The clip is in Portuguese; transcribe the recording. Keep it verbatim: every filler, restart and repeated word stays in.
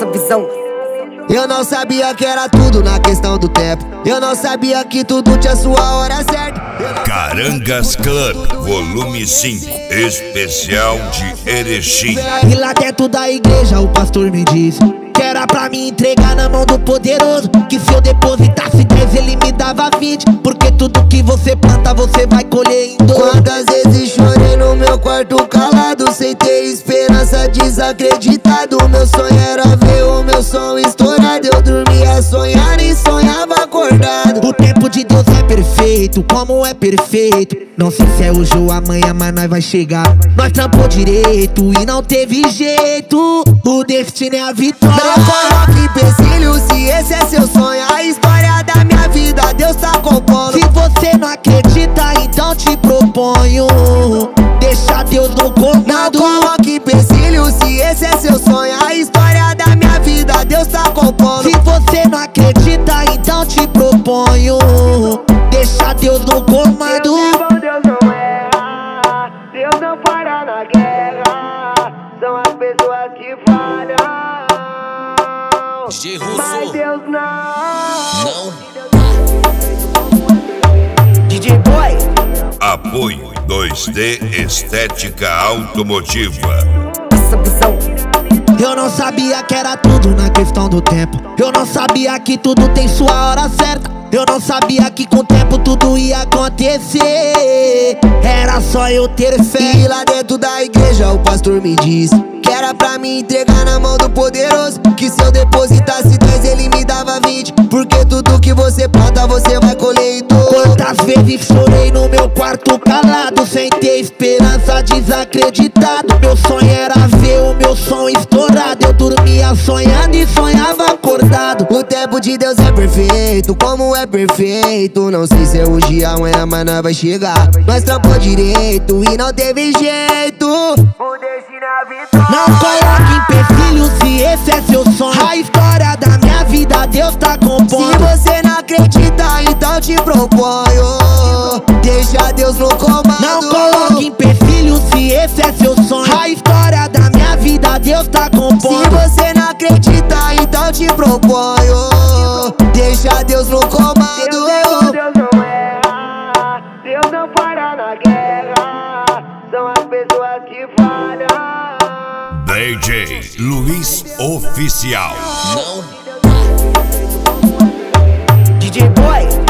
essa visão. Eu não sabia que era tudo na questão do tempo. Eu não sabia que tudo tinha sua hora certa. Carangas Club, volume cinco, especial de Erechim. E lá dentro da igreja o pastor me disse que era pra me entregar na mão do poderoso, que se eu depositasse dez ele me dava vinte, porque tudo que você planta você vai colher em dobro. Quantas vezes chorei no meu quarto calado, sem ter esperança, desacreditado. Meu sonho era ver o meu som estourado. Eu dormia sonhando e sonhava acordado. O tempo de Deus é perfeito, como é perfeito. Não sei se é hoje ou amanhã, mas nós vai chegar. Nós trampou direito e não teve jeito. O destino é a vitória. Não coloque empecilho se esse é seu sonho. A história da minha vida Deus tá compondo. Se você não acredita, então te proponho deixar Deus no comando. Não coloque empecilho se esse é seu sonho. A história da minha vida Deus tá compondo. Se você não acredita, então te proponho deixar Deus no comando. Deus é bom, Deus não erra, Deus não para na guerra. São as pessoas que falham, mas Deus não. Não. D J Boy. Apoio dois D Estética Automotiva. Essa visão. Eu não sabia que era tudo na questão do tempo. Eu não sabia que tudo tem sua hora certa. Eu não sabia que com o tempo tudo ia acontecer. Era só eu ter fé. E lá dentro da igreja o pastor me disse que era pra me entregar na mão do poderoso, que se eu depositasse dez ele me dava vinte, porque tudo que você planta você vai colher em dobro. Quantas vezes chorei no meu quarto calado, sem ter esperança, desacreditado. Meu sonho era ver o meu som estourado. Eu dormia sonhando e sonhava acordado. O tempo de Deus é perfeito, como é perfeito. Não sei se é hoje, amanhã, mas nós vai chegar. Nós trampou direito e não teve jeito. O destino é a vitória. Não coloque empecilho se esse é seu sonho. A história da minha vida Deus tá compondo. Se você não acredita, então te proponho deixa Deus no comando. Não coloque empecilho se esse é seu sonho. A história da minha vida Deus tá compondo. Se você não acredita, então te proponho deixa Deus no comando. Deus é bom, Deus não erra, Deus não para na guerra. São as pessoas que falham. D J Luiz Oficial. Não. D J Boy.